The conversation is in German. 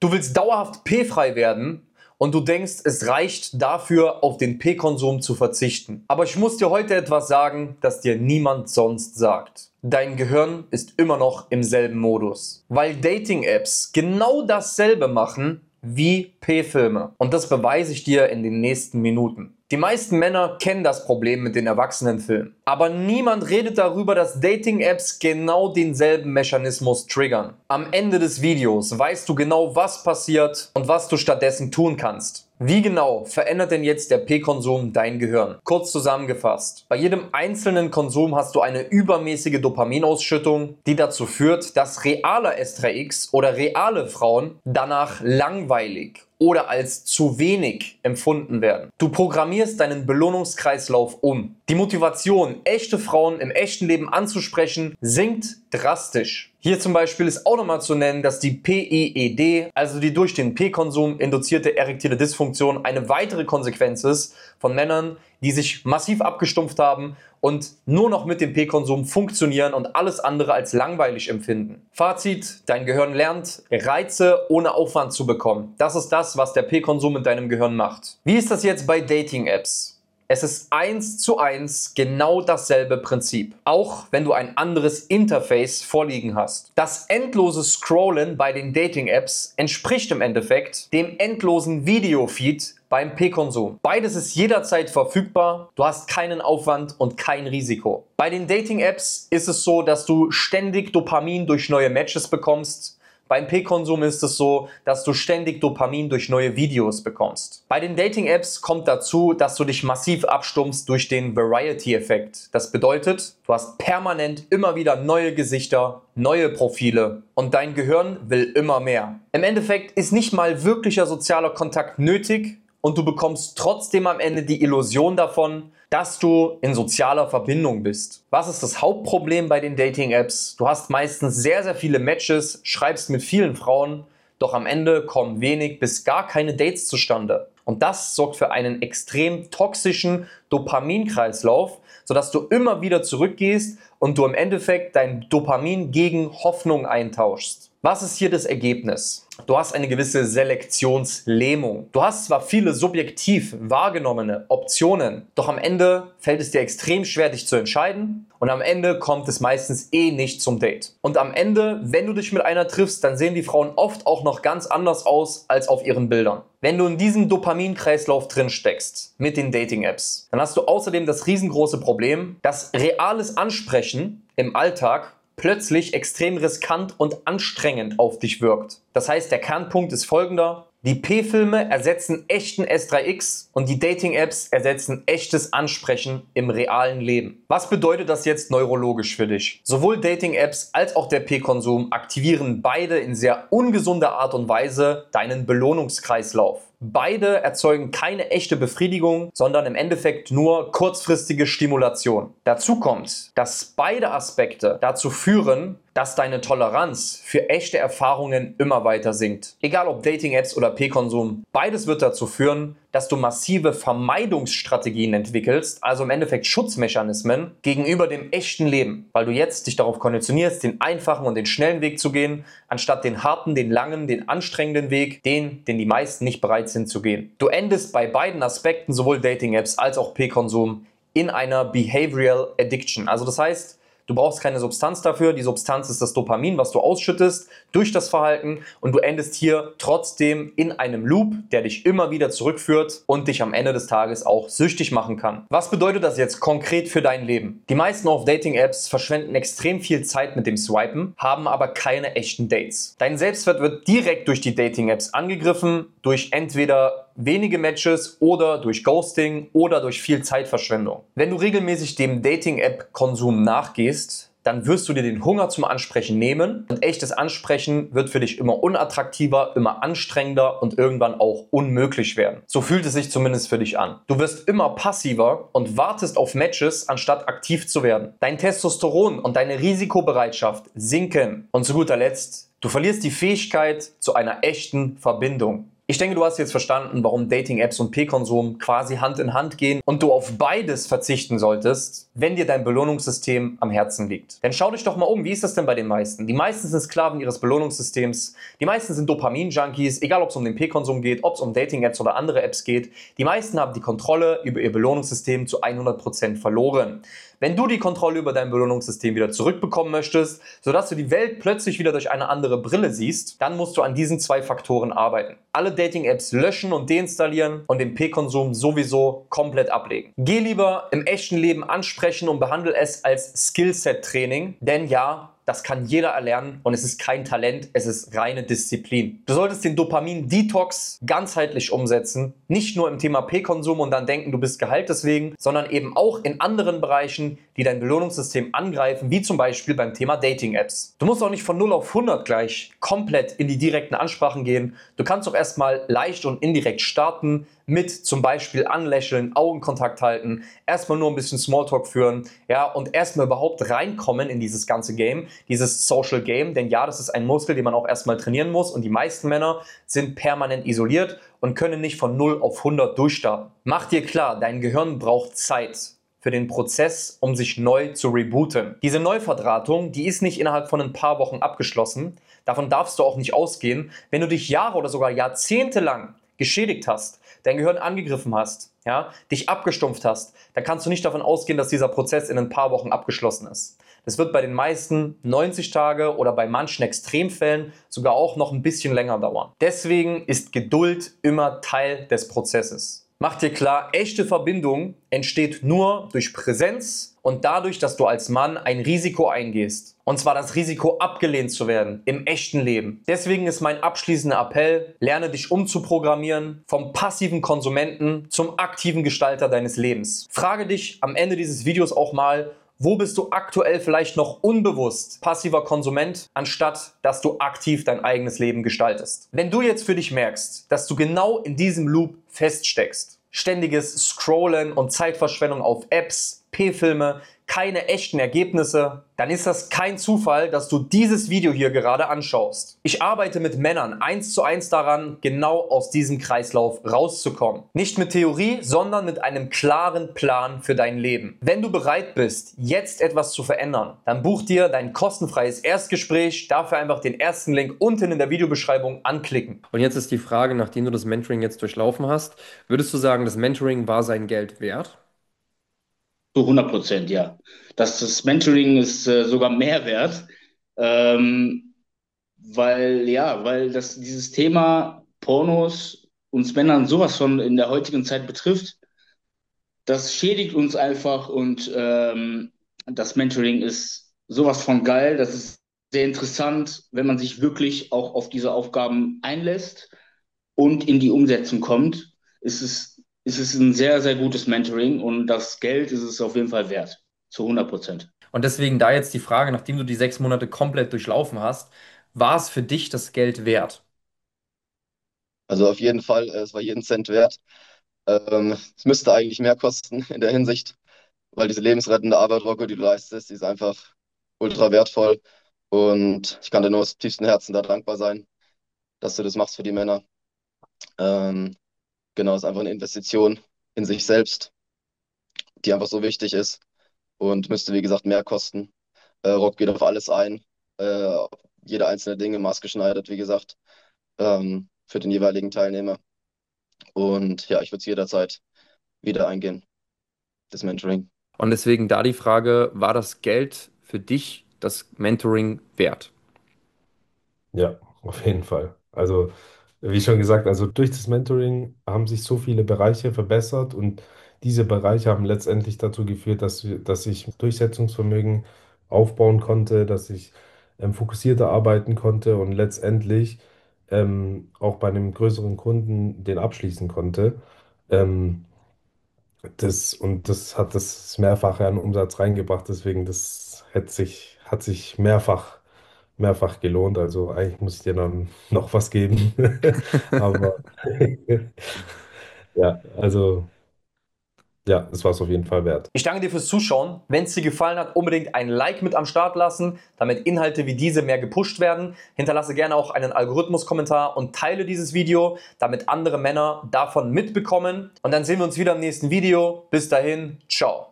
Du willst dauerhaft P-frei werden und du denkst, es reicht dafür, auf den P-Konsum zu verzichten. Aber ich muss dir heute etwas sagen, das dir niemand sonst sagt. Dein Gehirn ist immer noch im selben Modus, weil Dating-Apps genau dasselbe machen wie P-Filme. Und das beweise ich dir in den nächsten Minuten. Die meisten Männer kennen das Problem mit den Erwachsenenfilmen. Aber niemand redet darüber, dass Dating-Apps genau denselben Mechanismus triggern. Am Ende des Videos weißt du genau, was passiert und was du stattdessen tun kannst. Wie genau verändert denn jetzt der P-Konsum dein Gehirn? Kurz zusammengefasst. Bei jedem einzelnen Konsum hast du eine übermäßige Dopaminausschüttung, die dazu führt, dass realer S3X oder reale Frauen danach langweilig oder als zu wenig empfunden werden. Du programmierst deinen Belohnungskreislauf um. Die Motivation, echte Frauen im echten Leben anzusprechen, sinkt drastisch. Hier zum Beispiel ist auch nochmal zu nennen, dass die PIED, also die durch den P-Konsum induzierte erektile Dysfunktion, eine weitere Konsequenz ist von Männern, die sich massiv abgestumpft haben und nur noch mit dem P-Konsum funktionieren und alles andere als langweilig empfinden. Fazit: Dein Gehirn lernt, Reize ohne Aufwand zu bekommen. Das ist das, was der P-Konsum mit deinem Gehirn macht. Wie ist das jetzt bei Dating-Apps? Es ist 1:1 genau dasselbe Prinzip, auch wenn du ein anderes Interface vorliegen hast. Das endlose Scrollen bei den Dating-Apps entspricht im Endeffekt dem endlosen Videofeed beim P-Konsum. Beides ist jederzeit verfügbar, du hast keinen Aufwand und kein Risiko. Bei den Dating-Apps ist es so, dass du ständig Dopamin durch neue Matches bekommst. Beim P-Konsum ist es so, dass du ständig Dopamin durch neue Videos bekommst. Bei den Dating-Apps kommt dazu, dass du dich massiv abstumpfst durch den Variety-Effekt. Das bedeutet, du hast permanent immer wieder neue Gesichter, neue Profile und dein Gehirn will immer mehr. Im Endeffekt ist nicht mal wirklicher sozialer Kontakt nötig und du bekommst trotzdem am Ende die Illusion davon, dass du in sozialer Verbindung bist. Was ist das Hauptproblem bei den Dating-Apps? Du hast meistens sehr, sehr viele Matches, schreibst mit vielen Frauen, doch am Ende kommen wenig bis gar keine Dates zustande. Und das sorgt für einen extrem toxischen Dopaminkreislauf, sodass du immer wieder zurückgehst und du im Endeffekt dein Dopamin gegen Hoffnung eintauschst. Was ist hier das Ergebnis? Du hast eine gewisse Selektionslähmung. Du hast zwar viele subjektiv wahrgenommene Optionen, doch am Ende fällt es dir extrem schwer, dich zu entscheiden und am Ende kommt es meistens nicht zum Date. Und am Ende, wenn du dich mit einer triffst, dann sehen die Frauen oft auch noch ganz anders aus als auf ihren Bildern. Wenn du in diesem Dopaminkreislauf drin steckst mit den Dating-Apps, dann hast du außerdem das riesengroße Problem, dass reales Ansprechen im Alltag plötzlich extrem riskant und anstrengend auf dich wirkt. Das heißt, der Kernpunkt ist folgender: Die P-Filme ersetzen echten S3X und die Dating-Apps ersetzen echtes Ansprechen im realen Leben. Was bedeutet das jetzt neurologisch für dich? Sowohl Dating-Apps als auch der P-Konsum aktivieren beide in sehr ungesunder Art und Weise deinen Belohnungskreislauf. Beide erzeugen keine echte Befriedigung, sondern im Endeffekt nur kurzfristige Stimulation. Dazu kommt, dass beide Aspekte dazu führen, dass deine Toleranz für echte Erfahrungen immer weiter sinkt. Egal ob Dating-Apps oder P-Konsum, beides wird dazu führen, dass du massive Vermeidungsstrategien entwickelst, also im Endeffekt Schutzmechanismen gegenüber dem echten Leben, weil du jetzt dich darauf konditionierst, den einfachen und den schnellen Weg zu gehen, anstatt den harten, den langen, den anstrengenden Weg, den die meisten nicht bereit sind zu gehen. Du endest bei beiden Aspekten, sowohl Dating-Apps als auch P-Konsum, in einer Behavioral Addiction. Also das heißt, du brauchst keine Substanz dafür. Die Substanz ist das Dopamin, was du ausschüttest durch das Verhalten und du endest hier trotzdem in einem Loop, der dich immer wieder zurückführt und dich am Ende des Tages auch süchtig machen kann. Was bedeutet das jetzt konkret für dein Leben? Die meisten auf Dating-Apps verschwenden extrem viel Zeit mit dem Swipen, haben aber keine echten Dates. Dein Selbstwert wird direkt durch die Dating-Apps angegriffen, durch entweder wenige Matches oder durch Ghosting oder durch viel Zeitverschwendung. Wenn du regelmäßig dem Dating-App-Konsum nachgehst, dann wirst du dir den Hunger zum Ansprechen nehmen und echtes Ansprechen wird für dich immer unattraktiver, immer anstrengender und irgendwann auch unmöglich werden. So fühlt es sich zumindest für dich an. Du wirst immer passiver und wartest auf Matches, anstatt aktiv zu werden. Dein Testosteron und deine Risikobereitschaft sinken und zu guter Letzt, du verlierst die Fähigkeit zu einer echten Verbindung. Ich denke, du hast jetzt verstanden, warum Dating-Apps und P-Konsum quasi Hand in Hand gehen und du auf beides verzichten solltest, wenn dir dein Belohnungssystem am Herzen liegt. Denn schau dich doch mal um, wie ist das denn bei den meisten? Die meisten sind Sklaven ihres Belohnungssystems, die meisten sind Dopamin-Junkies, egal ob es um den P-Konsum geht, ob es um Dating-Apps oder andere Apps geht. Die meisten haben die Kontrolle über ihr Belohnungssystem zu 100% verloren. Wenn du die Kontrolle über dein Belohnungssystem wieder zurückbekommen möchtest, sodass du die Welt plötzlich wieder durch eine andere Brille siehst, dann musst du an diesen zwei Faktoren arbeiten. Alle Dating-Apps löschen und deinstallieren und den P-Konsum sowieso komplett ablegen. Geh lieber im echten Leben ansprechen und behandle es als Skillset-Training, denn ja, das kann jeder erlernen und es ist kein Talent, es ist reine Disziplin. Du solltest den Dopamin-Detox ganzheitlich umsetzen, nicht nur im Thema P-Konsum und dann denken, du bist geheilt deswegen, sondern eben auch in anderen Bereichen, die dein Belohnungssystem angreifen, wie zum Beispiel beim Thema Dating-Apps. Du musst auch nicht von 0 auf 100 gleich komplett in die direkten Ansprachen gehen. Du kannst auch erstmal leicht und indirekt starten mit zum Beispiel Anlächeln, Augenkontakt halten, erstmal nur ein bisschen Smalltalk führen, ja, und erstmal überhaupt reinkommen in dieses ganze Game, dieses Social Game, denn ja, das ist ein Muskel, den man auch erstmal trainieren muss und die meisten Männer sind permanent isoliert und können nicht von 0 auf 100 durchstarten. Mach dir klar, dein Gehirn braucht Zeit für den Prozess, um sich neu zu rebooten. Diese Neuverdrahtung, die ist nicht innerhalb von ein paar Wochen abgeschlossen. Davon darfst du auch nicht ausgehen. Wenn du dich Jahre oder sogar Jahrzehnte lang geschädigt hast, dein Gehirn angegriffen hast, ja, dich abgestumpft hast, dann kannst du nicht davon ausgehen, dass dieser Prozess in ein paar Wochen abgeschlossen ist. Das wird bei den meisten 90 Tage oder bei manchen Extremfällen sogar auch noch ein bisschen länger dauern. Deswegen ist Geduld immer Teil des Prozesses. Mach dir klar, echte Verbindung entsteht nur durch Präsenz und dadurch, dass du als Mann ein Risiko eingehst. Und zwar das Risiko, abgelehnt zu werden im echten Leben. Deswegen ist mein abschließender Appell, lerne dich umzuprogrammieren vom passiven Konsumenten zum aktiven Gestalter deines Lebens. Frage dich am Ende dieses Videos auch mal, wo bist du aktuell vielleicht noch unbewusst passiver Konsument, anstatt dass du aktiv dein eigenes Leben gestaltest? Wenn du jetzt für dich merkst, dass du genau in diesem Loop feststeckst, ständiges Scrollen und Zeitverschwendung auf Apps, P-Filme, keine echten Ergebnisse, dann ist das kein Zufall, dass du dieses Video hier gerade anschaust. Ich arbeite mit Männern 1:1 daran, genau aus diesem Kreislauf rauszukommen. Nicht mit Theorie, sondern mit einem klaren Plan für dein Leben. Wenn du bereit bist, jetzt etwas zu verändern, dann buch dir dein kostenfreies Erstgespräch, dafür einfach den ersten Link unten in der Videobeschreibung anklicken. Und jetzt ist die Frage, nachdem du das Mentoring jetzt durchlaufen hast, würdest du sagen, das Mentoring war sein Geld wert? Zu 100%, ja. Das Mentoring ist sogar mehr wert, ähm, weil dieses Thema Pornos uns Männern sowas von in der heutigen Zeit betrifft. Das schädigt uns einfach und das Mentoring ist sowas von geil. Das ist sehr interessant, wenn man sich wirklich auch auf diese Aufgaben einlässt und in die Umsetzung kommt. Ist es ein sehr, sehr gutes Mentoring und das Geld ist es auf jeden Fall wert. Zu 100%. Und deswegen da jetzt die Frage, nachdem du die 6 Monate komplett durchlaufen hast, war es für dich das Geld wert? Also auf jeden Fall, es war jeden Cent wert. Es müsste eigentlich mehr kosten in der Hinsicht, weil diese lebensrettende Arbeit, Rocco, die du leistest, die ist einfach ultra wertvoll. Und ich kann dir nur aus tiefstem Herzen da dankbar sein, dass du das machst für die Männer. Ähm, genau, es ist einfach eine Investition in sich selbst, die einfach so wichtig ist und müsste, wie gesagt, mehr kosten. Rock geht auf alles ein, äh, jede einzelne Dinge maßgeschneidert, wie gesagt, für den jeweiligen Teilnehmer. Und ja, ich würde es jederzeit wieder eingehen, das Mentoring. Und deswegen da die Frage, war das Geld für dich das Mentoring wert? Ja, auf jeden Fall. Also, wie schon gesagt, also durch das Mentoring haben sich so viele Bereiche verbessert und diese Bereiche haben letztendlich dazu geführt, dass ich Durchsetzungsvermögen aufbauen konnte, dass ich fokussierter arbeiten konnte und letztendlich auch bei einem größeren Kunden den abschließen konnte. Ähm, das hat das Mehrfache an Umsatz reingebracht, deswegen hat sich mehrfach gelohnt. Also eigentlich muss ich dir dann noch was geben. Aber ja, also ja, es war es auf jeden Fall wert. Ich danke dir fürs Zuschauen. Wenn es dir gefallen hat, unbedingt ein Like mit am Start lassen, damit Inhalte wie diese mehr gepusht werden. Hinterlasse gerne auch einen Algorithmus-Kommentar und teile dieses Video, damit andere Männer davon mitbekommen. Und dann sehen wir uns wieder im nächsten Video. Bis dahin, ciao.